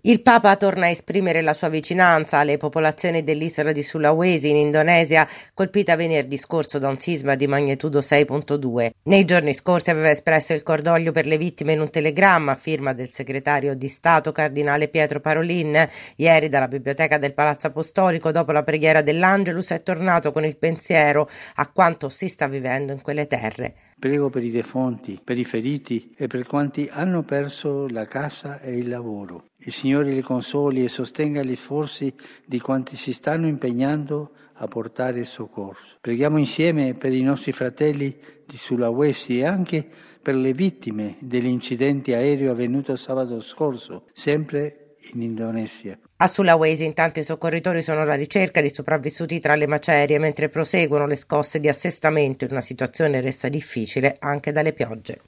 Il Papa torna a esprimere la sua vicinanza alle popolazioni dell'isola di Sulawesi in Indonesia, colpita venerdì scorso da un sisma di magnitudo 6.2. Nei giorni scorsi aveva espresso il cordoglio per le vittime in un telegramma a firma del segretario di Stato cardinale Pietro Parolin. Ieri dalla biblioteca del Palazzo Apostolico, dopo la preghiera dell'Angelus, è tornato con il pensiero a quanto si sta vivendo in quelle terre. Prego per i defunti, per i feriti e per quanti hanno perso la casa e il lavoro. Il Signore li consoli e sostenga gli sforzi di quanti si stanno impegnando a portare soccorso. Preghiamo insieme per i nostri fratelli di Sulawesi e anche per le vittime dell'incidente aereo avvenuto sabato scorso, sempre in Indonesia. A Sulawesi intanto i soccorritori sono alla ricerca di sopravvissuti tra le macerie, mentre proseguono le scosse di assestamento in una situazione resa difficile anche dalle piogge.